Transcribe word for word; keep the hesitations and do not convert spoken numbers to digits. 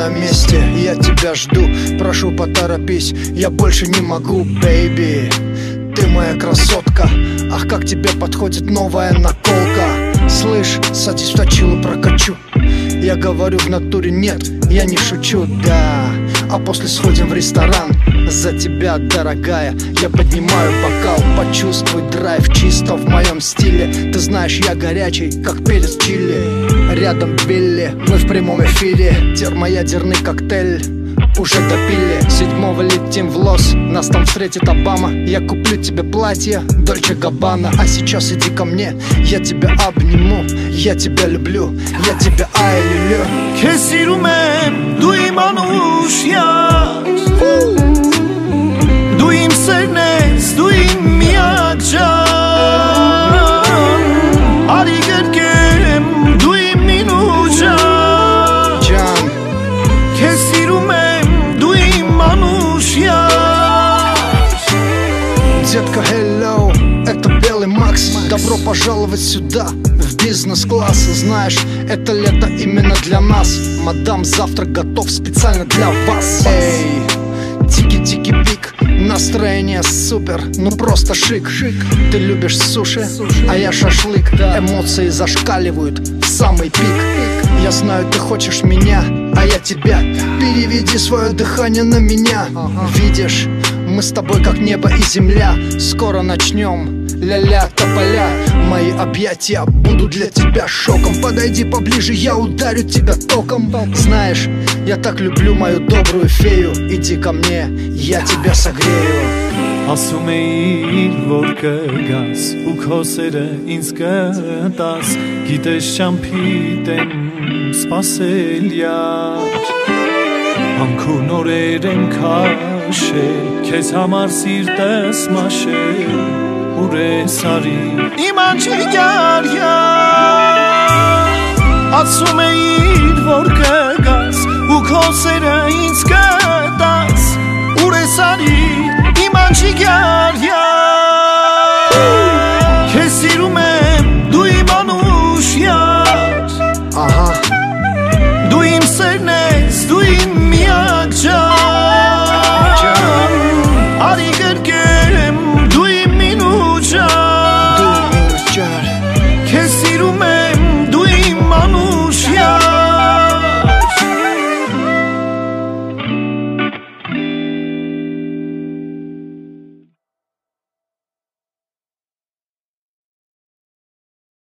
на месте, я тебя жду. Прошу, поторопись, я больше не могу, бэйби. Ты моя красотка, ах, как тебе подходит новая наколка. Слышь, садись в точилу, прокачу. Я говорю в натуре нет, я не шучу, да. А после сходим в ресторан. За тебя, дорогая, я поднимаю бокал. Почувствуй драйв чисто в моем стиле. Ты знаешь, я горячий, как перец чили. Рядом Билли, мы в прямом эфире. Термоядерный коктейль уже допили. Седьмого летим в Лос, нас там встретит Обама. Я куплю тебе платье Дольче Габбана. А сейчас иди ко мне, я тебя обниму. Я тебя люблю, я тебя ай люблю. Քեզ սիրում եմ, դու իմ անուշ յաս, դու իմ սերն ես, դու իմ միակ ջան, արի գրկեմ, դու իմ մինուշ ջան, քեզ սիրում եմ, դու իմ անուշ յաս. Детка, hello, это Белый Макс. Добро пожаловать сюда, в бизнес-класс. Знаешь, это лето именно для нас. Мадам, завтрак готов специально для вас. Эй, тики-тики пик, настроение супер, ну просто шик. Ты любишь суши, а я шашлык. Эмоции зашкаливают в самый пик. Я знаю, ты хочешь меня, а я тебя. Переведи свое дыхание на меня. Видишь, мы с тобой как небо и земля. Скоро начнем ля-ля тополя. Мои объятия будут для тебя шоком. Подойди поближе, я ударю тебя током. Знаешь, я так люблю мою добрую фею. Иди ко мне, я тебя согрею. Ասում էիր, որ կգաս ու քո սերը ինձ կտաս, գիտես ճամփիտ եմ սպասել յար, անքուն օրեր եմ քաշել, քեզ համար սիրտս մաշել, ուր ես արի իմ անջիգար յար. Ասում էիր, որ կգաս